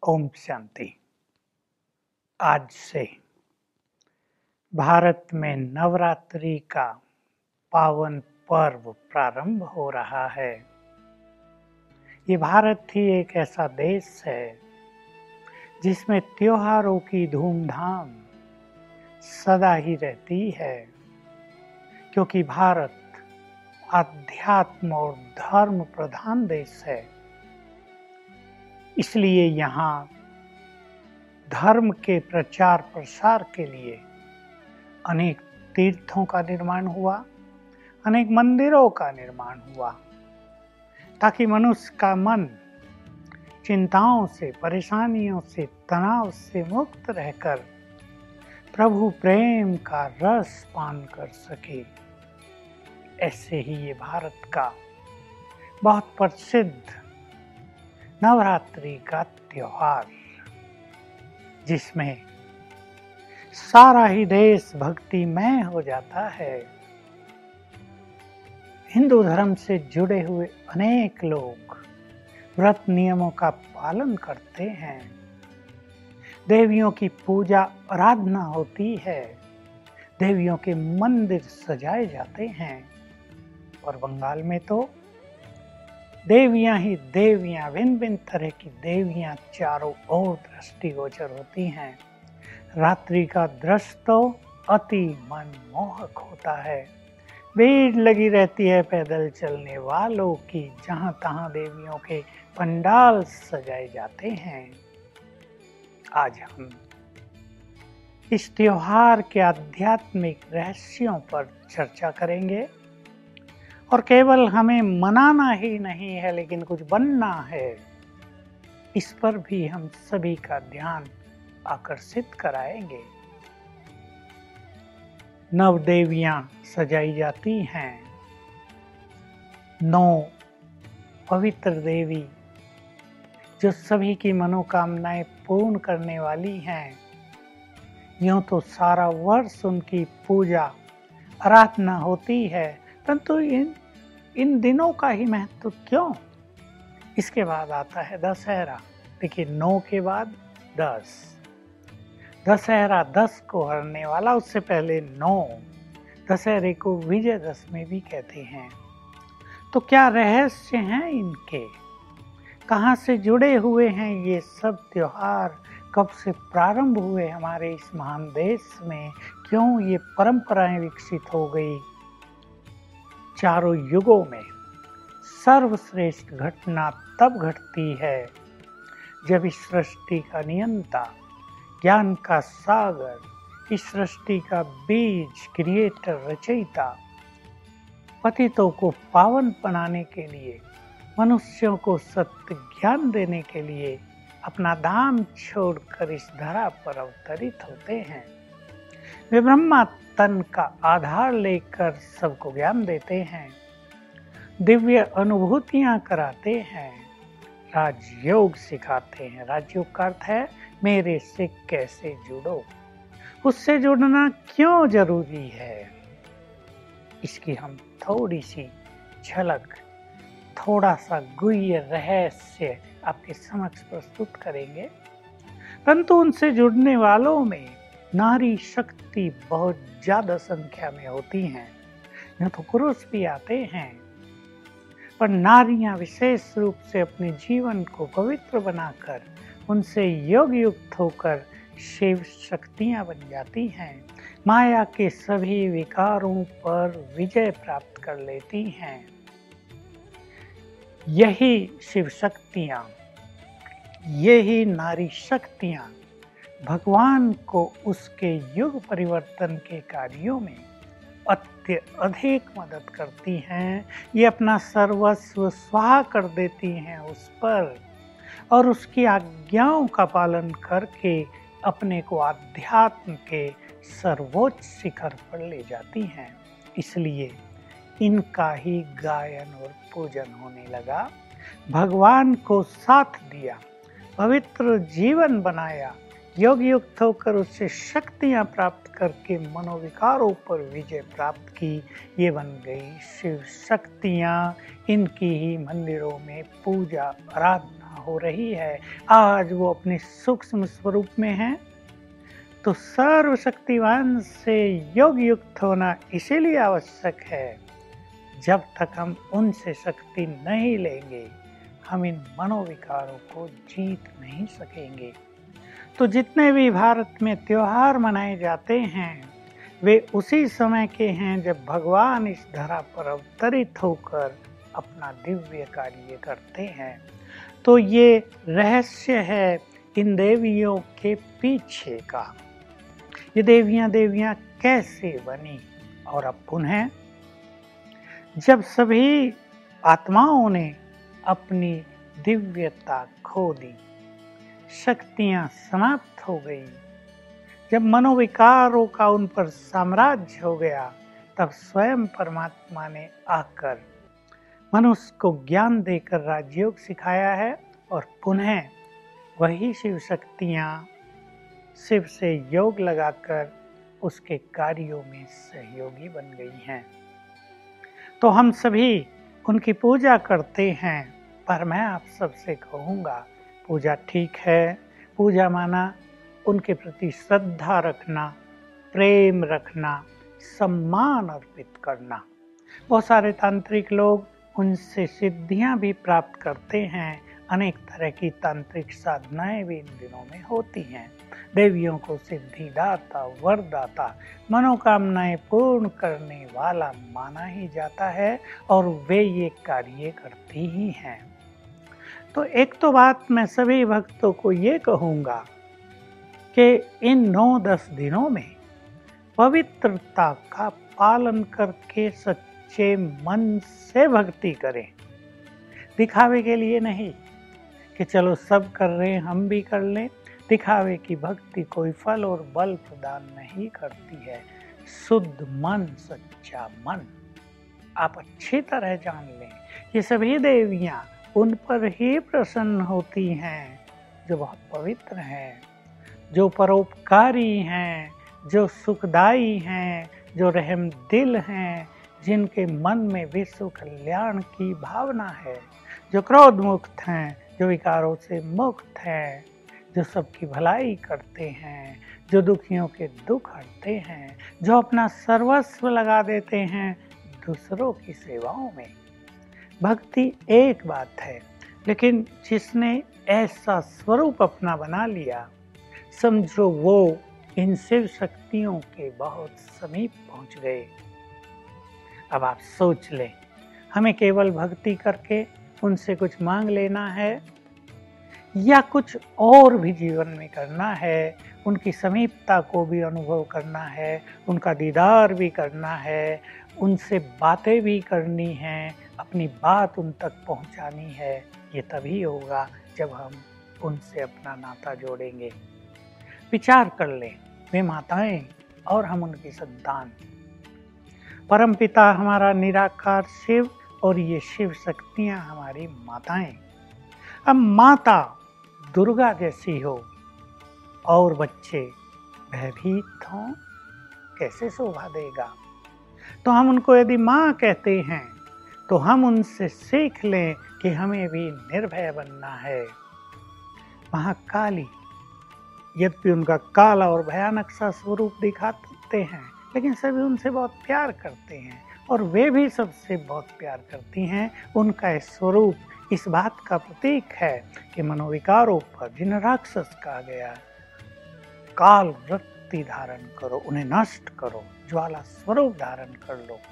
ओम शांति। आज से भारत में नवरात्रि का पावन पर्व प्रारंभ हो रहा है। ये भारत ही एक ऐसा देश है जिसमें त्योहारों की धूमधाम सदा ही रहती है, क्योंकि भारत आध्यात्म और धर्म प्रधान देश है। इसलिए यहाँ धर्म के प्रचार प्रसार के लिए अनेक तीर्थों का निर्माण हुआ, अनेक मंदिरों का निर्माण हुआ, ताकि मनुष्य का मन चिंताओं से, परेशानियों से, तनाव से मुक्त रहकर प्रभु प्रेम का रस पान कर सके। ऐसे ही ये भारत का बहुत प्रसिद्ध नवरात्रि का त्योहार, जिसमें सारा ही देश भक्तिमय हो जाता है। हिंदू धर्म से जुड़े हुए अनेक लोग व्रत नियमों का पालन करते हैं। देवियों की पूजा आराधना होती है, देवियों के मंदिर सजाए जाते हैं। और बंगाल में तो देवियां ही देवियां, भिन्न भिन्न तरह की देवियां चारों ओर दृष्टिगोचर होती हैं। रात्रि का दृश्य तो अति मनमोहक होता है। भीड़ लगी रहती है पैदल चलने वालों की, जहां तहां देवियों के पंडाल सजाए जाते हैं। आज हम इस त्योहार के आध्यात्मिक रहस्यों पर चर्चा करेंगे। और केवल हमें मनाना ही नहीं है, लेकिन कुछ बनना है, इस पर भी हम सभी का ध्यान आकर्षित कराएंगे। नव देवियां सजाई जाती हैं। 9 पवित्र देवी जो सभी की मनोकामनाएं पूर्ण करने वाली हैं। यूं तो सारा वर्ष उनकी पूजा आराधना होती है, परंतु इन दिनों का ही महत्व क्यों? इसके बाद आता है दशहरा। देखिए, 9 के बाद 10, दशहरा 10 को हरने वाला, उससे पहले 9। दशहरे को विजयदशमी भी कहते हैं। तो क्या रहस्य हैं इनके? कहाँ से जुड़े हुए हैं ये सब त्योहार? कब से प्रारंभ हुए हमारे इस महान देश में? क्यों ये परंपराएं विकसित हो गई? चारों युगों में सर्वश्रेष्ठ घटना तब घटती है जब इस सृष्टि का नियंता, ज्ञान का सागर, इस सृष्टि का बीज, क्रिएटर, रचयिता, पतितों को पावन बनाने के लिए, मनुष्यों को सत्य ज्ञान देने के लिए अपना धाम छोड़कर इस धरा पर अवतरित होते हैं। वे ब्रह्मा तन का आधार लेकर सबको ज्ञान देते हैं, दिव्य अनुभूतियां कराते हैं, राजयोग सिखाते हैं। राजयोग का अर्थ है मेरे से कैसे जुड़ो, उससे जुड़ना क्यों जरूरी है, इसकी हम थोड़ी सी झलक, थोड़ा सा गुह्य रहस्य आपके समक्ष प्रस्तुत करेंगे। परंतु उनसे जुड़ने वालों में नारी शक्ति बहुत ज्यादा संख्या में होती हैं। यहाँ तो पुरुष भी आते हैं, पर नारियां विशेष रूप से अपने जीवन को पवित्र बनाकर उनसे योग युक्त होकर शिव शक्तियां बन जाती हैं। माया के सभी विकारों पर विजय प्राप्त कर लेती हैं। यही शिव शक्तियां, यही नारी शक्तियां भगवान को उसके युग परिवर्तन के कार्यों में अत्यधिक मदद करती हैं। ये अपना सर्वस्व स्वाहा कर देती हैं उस पर, और उसकी आज्ञाओं का पालन करके अपने को आध्यात्म के सर्वोच्च शिखर पर ले जाती हैं। इसलिए इनका ही गायन और पूजन होने लगा। भगवान को साथ दिया, पवित्र जीवन बनाया, योग युक्त होकर उससे शक्तियां प्राप्त करके मनोविकारों पर विजय प्राप्त की। ये बन गई शिव शक्तियां। इनकी ही मंदिरों में पूजा आराधना यहाँ हो रही है, आज वो अपने सूक्ष्म स्वरूप में हैं। तो सर्वशक्तिवान से योग युक्त होना इसीलिए आवश्यक है। जब तक हम उनसे शक्ति नहीं लेंगे, हम इन मनोविकारों को जीत नहीं सकेंगे। तो जितने भी भारत में त्योहार मनाए जाते हैं, वे उसी समय के हैं जब भगवान इस धरा पर अवतरित होकर अपना दिव्य कार्य करते हैं। तो ये रहस्य है इन देवियों के पीछे का। ये देवियां कैसे बनी और अब पुनः जब सभी आत्माओं ने अपनी दिव्यता खो दी, शक्तियां समाप्त हो गई, जब मनोविकारों का उन पर साम्राज्य हो गया, तब स्वयं परमात्मा ने आकर मनुष्य को ज्ञान देकर राजयोग सिखाया है और पुनः वही शिव शक्तियां शिव से योग लगाकर उसके कार्यों में सहयोगी बन गई हैं। तो हम सभी उनकी पूजा करते हैं, पर मैं आप सबसे कहूँगा पूजा ठीक है। पूजा माना उनके प्रति श्रद्धा रखना, प्रेम रखना, सम्मान अर्पित करना। बहुत सारे तांत्रिक लोग उनसे सिद्धियां भी प्राप्त करते हैं। अनेक तरह की तांत्रिक साधनाएं भी इन दिनों में होती हैं। देवियों को सिद्धिदाता, वरदाता, मनोकामनाएं पूर्ण करने वाला माना ही जाता है और वे ये कार्य करती ही हैं। तो एक तो बात मैं सभी भक्तों को ये कहूँगा कि इन 9-10 दिनों में पवित्रता का पालन करके सच्चे मन से भक्ति करें। दिखावे के लिए नहीं कि चलो सब कर रहे हैं हम भी कर लें। दिखावे की भक्ति कोई फल और बल प्रदान नहीं करती है। शुद्ध मन, सच्चा मन आप अच्छी तरह जान लें। ये सभी देवियां उन पर ही प्रसन्न होती हैं जो बहुत पवित्र हैं, जो परोपकारी हैं, जो सुखदाई हैं, जो रहम दिल हैं, जिनके मन में विश्व कल्याण की भावना है, जो क्रोध मुक्त हैं, जो विकारों से मुक्त हैं, जो सबकी भलाई करते हैं, जो दुखियों के दुख हरते हैं, जो अपना सर्वस्व लगा देते हैं दूसरों की सेवाओं में। भक्ति एक बात है, लेकिन जिसने ऐसा स्वरूप अपना बना लिया, समझो वो इन शिव शक्तियों के बहुत समीप पहुंच गए। अब आप सोच लें, हमें केवल भक्ति करके उनसे कुछ मांग लेना है या कुछ और भी जीवन में करना है। उनकी समीपता को भी अनुभव करना है, उनका दीदार भी करना है, उनसे बातें भी करनी हैं, अपनी बात उन तक पहुंचानी है। ये तभी होगा जब हम उनसे अपना नाता जोड़ेंगे। विचार कर लें, वे माताएं और हम उनकी संतान। परमपिता हमारा निराकार शिव और ये शिव शक्तियां हमारी माताएं। अब माता दुर्गा जैसी हो और बच्चे भयभीत हों, कैसे शोभा देगा। तो हम उनको यदि माँ कहते हैं तो हम उनसे सीख लें कि हमें भी निर्भय बनना है। महाकाली यद्यपि उनका काला और भयानक सा स्वरूप दिखाते हैं, लेकिन सभी उनसे बहुत प्यार करते हैं और वे भी सबसे बहुत प्यार करती हैं। उनका स्वरूप इस बात का प्रतीक है कि मनोविकारों पर जिन्हें राक्षस कहा गया, काल वृत्ति धारण करो, उन्हें नष्ट करो, ज्वाला स्वरूप धारण कर लो।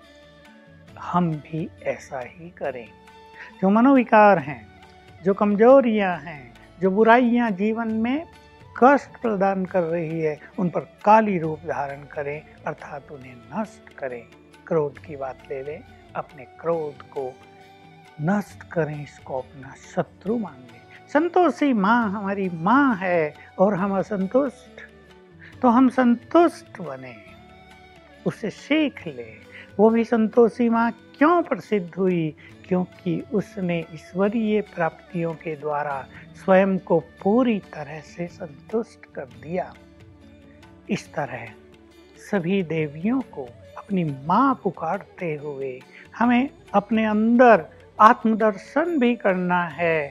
हम भी ऐसा ही करें। जो मनोविकार हैं, जो कमजोरियां हैं, जो बुराइयां जीवन में कष्ट प्रदान कर रही है, उन पर काली रूप धारण करें, अर्थात उन्हें नष्ट करें। क्रोध की बात ले लें, अपने क्रोध को नष्ट करें, इसको अपना शत्रु मान लें। संतोषी माँ हमारी माँ है और हम असंतुष्ट, तो हम संतुष्ट बने, उससे सीख ले। वो भी संतोषी माँ क्यों प्रसिद्ध हुई? क्योंकि उसने ईश्वरीय प्राप्तियों के द्वारा स्वयं को पूरी तरह से संतुष्ट कर दिया। इस तरह सभी देवियों को अपनी माँ पुकारते हुए हमें अपने अंदर आत्मदर्शन भी करना है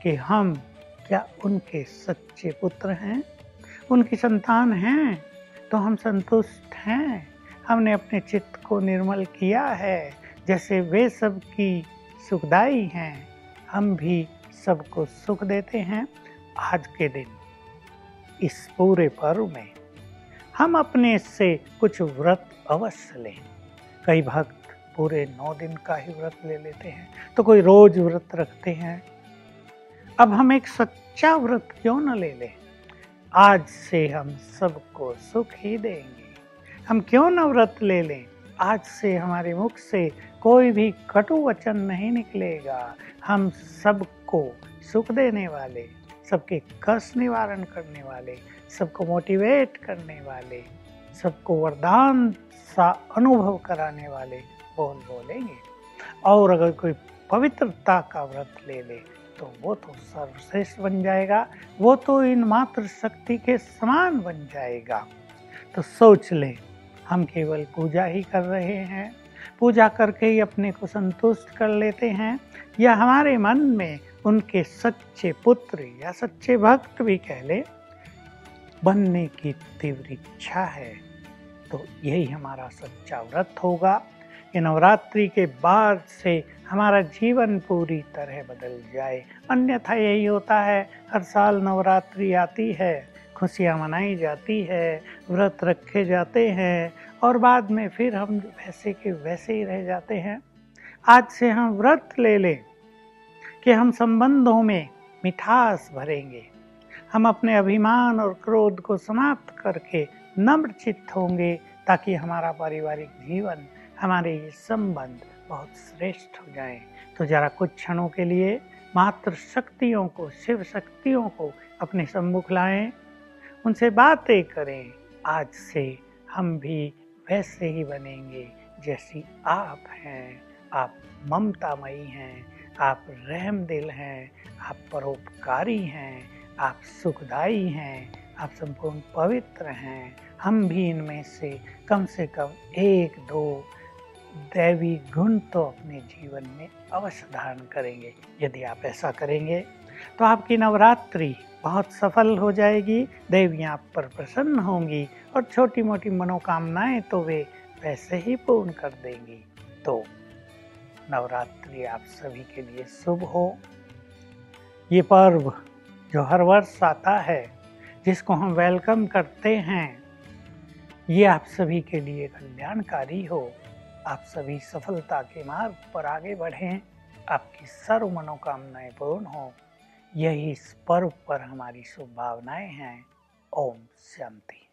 कि हम क्या उनके सच्चे पुत्र हैं, उनकी संतान हैं, तो हम संतुष्ट हैं। हमने अपने चित्त को निर्मल किया है, जैसे वे सबकी सुखदाई हैं, हम भी सबको सुख देते हैं। आज के दिन इस पूरे पर्व में हम अपने से कुछ व्रत अवश्य लें। कई भक्त पूरे 9 दिन का ही व्रत ले लेते हैं, तो कोई रोज व्रत रखते हैं। अब हम एक सच्चा व्रत क्यों न ले लें? आज से हम सबको सुख ही देंगे। हम क्यों न व्रत ले लें? आज से हमारे मुख से कोई भी कटु वचन नहीं निकलेगा। हम सबको सुख देने वाले, सबके कष्ट निवारण करने वाले, सबको मोटिवेट करने वाले, सबको वरदान सा अनुभव कराने वाले बोल बोलेंगे। और अगर कोई पवित्रता का व्रत ले ले तो वो तो सर्वश्रेष्ठ बन जाएगा, वो तो इन मात्र शक्ति के समान बन जाएगा। तो सोच ले, हम केवल पूजा ही कर रहे हैं, पूजा करके ही अपने को संतुष्ट कर लेते हैं, या हमारे मन में उनके सच्चे पुत्र या सच्चे भक्त भी कह ले बनने की तीव्र इच्छा है। तो यही हमारा सच्चा व्रत होगा कि नवरात्रि के बाद से हमारा जीवन पूरी तरह बदल जाए। अन्यथा यही होता है, हर साल नवरात्रि आती है, खुशियाँ मनाई जाती है, व्रत रखे जाते हैं और बाद में फिर हम वैसे के वैसे ही रह जाते हैं। आज से हम व्रत ले लें कि हम संबंधों में मिठास भरेंगे, हम अपने अभिमान और क्रोध को समाप्त करके नम्र चित्त होंगे, ताकि हमारा पारिवारिक जीवन, हमारे ये संबंध बहुत श्रेष्ठ हो जाएं। तो जरा कुछ क्षणों के लिए मात्र शक्तियों को, शिव शक्तियों को अपने सम्मुख लाएं, उनसे बातें करें। आज से हम भी वैसे ही बनेंगे जैसी आप हैं। आप ममतामयी हैं, आप रहमदिल हैं, आप परोपकारी हैं, आप सुखदाई हैं, आप संपूर्ण पवित्र हैं। हम भी इनमें से कम 1-2 दैवी गुण तो अपने जीवन में अवश्य धारण करेंगे। यदि आप ऐसा करेंगे तो आपकी नवरात्रि बहुत सफल हो जाएगी, देवियाँ आप पर प्रसन्न होंगी और छोटी मोटी मनोकामनाएं तो वे वैसे ही पूर्ण कर देंगी। तो नवरात्रि आप सभी के लिए शुभ हो। ये पर्व जो हर वर्ष आता है, जिसको हम वेलकम करते हैं, ये आप सभी के लिए कल्याणकारी हो। आप सभी सफलता के मार्ग पर आगे बढ़ें, आपकी सर्व मनोकामनाएं पूर्ण हो। यही इस पर्व पर हमारी शुभ भावनाएं हैं। ओम शांति।